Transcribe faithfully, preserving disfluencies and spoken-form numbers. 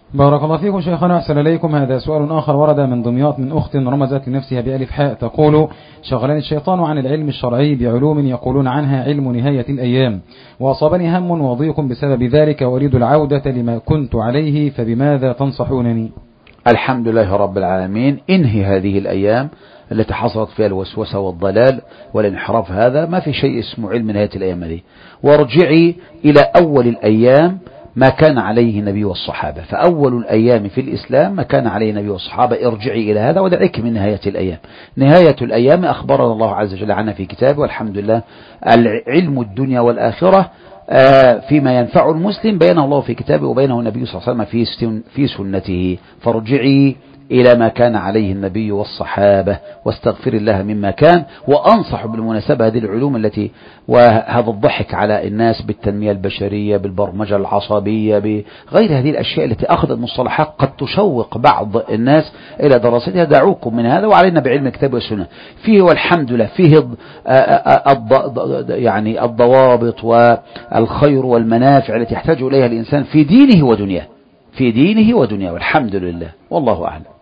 بارك الله فيكم شيخنا، أحسن إليكم. هذا سؤال آخر ورد من دمياط من أخت رمزت لنفسها بألف حاء، تقول: شغلني الشيطان عن العلم الشرعي بعلوم يقولون عنها علم نهاية الأيام، وأصابني هم وضيق بسبب ذلك، وأريد العودة لما كنت عليه، فبماذا تنصحونني؟ الحمد لله رب العالمين. انهي هذه الأيام التي حصلت فيها الوسوسة والضلال والانحراف، هذا ما في شيء اسمه علم نهاية الأيام هذه، وارجعي إلى أول الأيام ما كان عليه النبي والصحابة. فأول الأيام في الإسلام ما كان عليه النبي والصحابة، ارجعي إلى هذا ودعك من نهاية الأيام. نهاية الأيام أخبرنا الله عز وجل عنها في كتابه، والحمد لله. العلم الدنيا والآخرة فيما ينفع المسلم بينه الله في كتابه وبينه النبي صلى الله عليه وسلم في سنته. فارجعي إلى ما كان عليه النبي والصحابة، واستغفر الله مما كان. وأنصح بالمناسبة هذه العلوم التي وهذا الضحك على الناس بالتنمية البشرية، بالبرمجة العصبية، بغير هذه الأشياء التي أخذت مصطلحات قد تشوق بعض الناس إلى دراستها، دعوكم من هذا وعلينا بعلم الكتاب والسنة. فيه والحمد لله فيه يعني الضوابط والخير والمنافع التي يحتاج إليها الإنسان في دينه ودنياه، في دينه ودنياه، والحمد لله، والله أعلم.